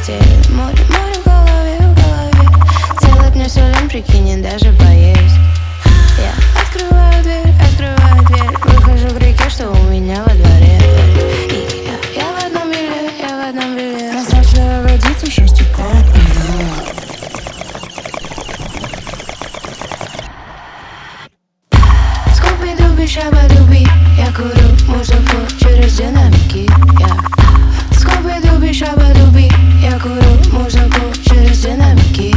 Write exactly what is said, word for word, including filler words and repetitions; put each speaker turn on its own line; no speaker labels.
постели. Море, море в голове, в голове. Целый дня все лень, прикинь, даже поесть. Я открываю дверь, открываю дверь. Выхожу к реке, что у меня во дворе. И я, я в одном белье, я в одном белье.
Прозрачная водица, счастье как пью.
Скуби-дуби, шаба-дуби. Я курю музыку через динамики. Я Скуби-дуби, шаба-дуби. Я курю музыку через динамики.